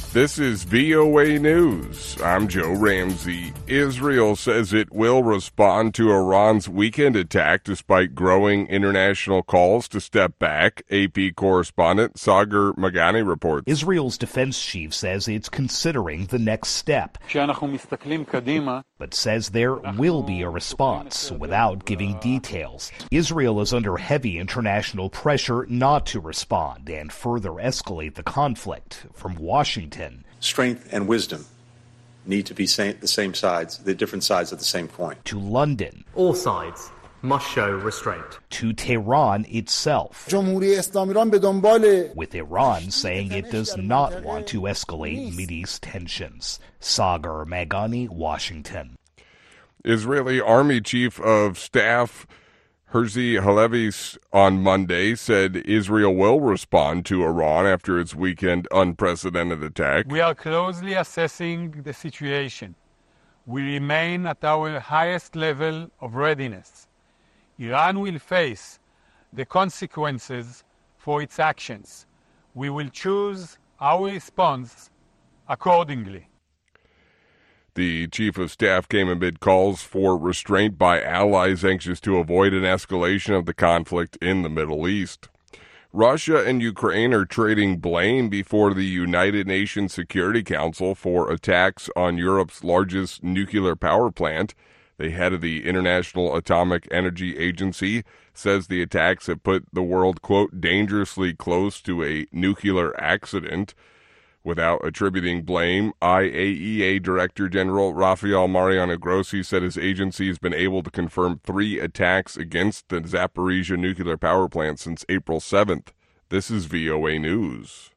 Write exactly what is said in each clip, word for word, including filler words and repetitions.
This is V O A News. I'm Joe Ramsey. Israel says it will respond to Iran's weekend attack despite growing international calls to step back. A P correspondent Sagar Magani reports. Israel's defense chief says it's considering the next step, but says there will be a response without giving details. Israel is under heavy international pressure not to respond and further escalate the conflict. From Washington, strength and wisdom need to be same, the same sides, the different sides of the same coin. To London, all sides must show restraint. To Tehran itself, with Iran saying it does not want to escalate Mideast tensions. Sagar Magani, Washington. Israeli Army Chief of Staff Herzi Halevi on Monday said Israel will respond to Iran after its weekend unprecedented attack. We are closely assessing the situation. We remain at our highest level of readiness. Iran will face the consequences for its actions. We will choose our response accordingly. The chief of staff came amid calls for restraint by allies anxious to avoid an escalation of the conflict in the Middle East. Russia and Ukraine are trading blame before the United Nations Security Council for attacks on Europe's largest nuclear power plant. The head of the International Atomic Energy Agency says the attacks have put the world, quote, dangerously close to a nuclear accident. Without attributing blame, I A E A Director General Rafael Mariano Grossi said his agency has been able to confirm three attacks against the Zaporizhzhia nuclear power plant since April seventh. This is V O A News.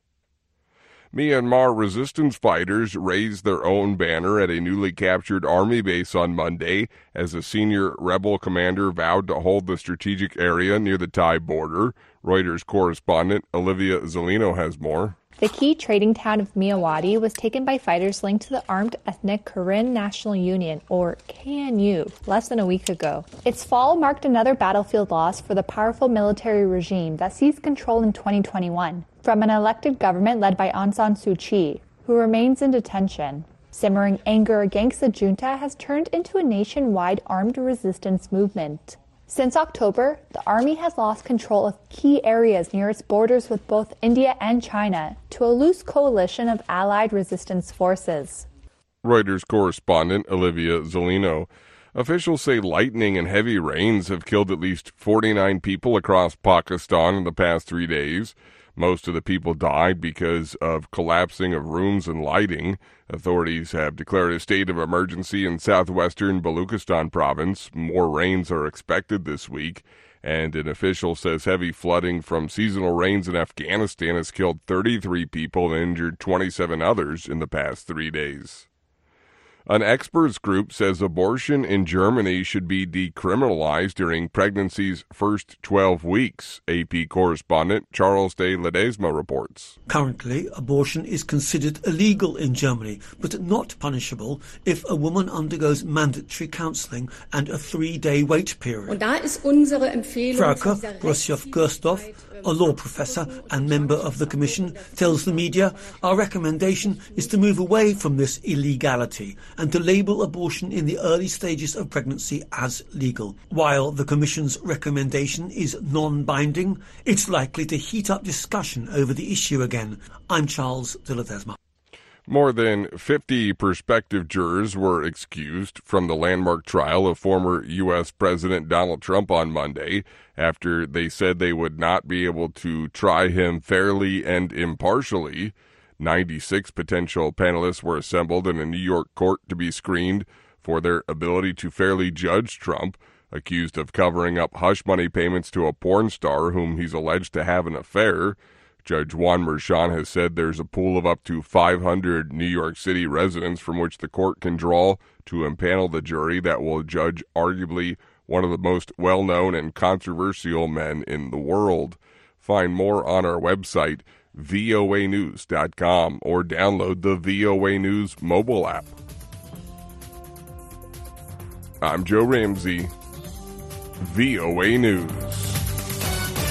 Myanmar resistance fighters raised their own banner at a newly captured army base on Monday as a senior rebel commander vowed to hold the strategic area near the Thai border. Reuters correspondent Olivia Zolino has more. The key trading town of Myawaddy was taken by fighters linked to the armed ethnic Karen National Union, or K N U, less than a week ago. Its fall marked another battlefield loss for the powerful military regime that seized control in twenty twenty-one from an elected government led by Aung San Suu Kyi, who remains in detention. Simmering anger against the junta has turned into a nationwide armed resistance movement. Since October, the army has lost control of key areas near its borders with both India and China to a loose coalition of allied resistance forces. Reuters correspondent Olivia Zolino. Officials say lightning and heavy rains have killed at least forty-nine people across Pakistan in the past three days. Most of the people died because of collapsing of rooms and lighting. Authorities have declared a state of emergency in southwestern Baluchistan province. More rains are expected this week, and an official says heavy flooding from seasonal rains in Afghanistan has killed thirty-three people and injured twenty-seven others in the past three days. An experts group says abortion in Germany should be decriminalized during pregnancy's first twelve weeks. A P correspondent Charles de Ledesma reports. Currently, abortion is considered illegal in Germany, but not punishable if a woman undergoes mandatory counseling and a three-day wait period. Frauke Brosjow-Gersdorf, a law professor and member of the Commission, tells the media, our recommendation is to move away from this illegality and to label abortion in the early stages of pregnancy as legal. While the Commission's recommendation is non-binding, it's likely to heat up discussion over the issue again. I'm Charles de Ledesma. More than fifty prospective jurors were excused from the landmark trial of former U S President Donald Trump on Monday after they said they would not be able to try him fairly and impartially. ninety-six potential panelists were assembled in a New York court to be screened for their ability to fairly judge Trump, accused of covering up hush money payments to a porn star whom he's alleged to have an affair. Judge Juan Merchan has said there's a pool of up to five hundred New York City residents from which the court can draw to impanel the jury that will judge arguably one of the most well-known and controversial men in the world. Find more on our website, V O A news dot com, or download the V O A News mobile app. I'm Joe Ramsey, V O A News.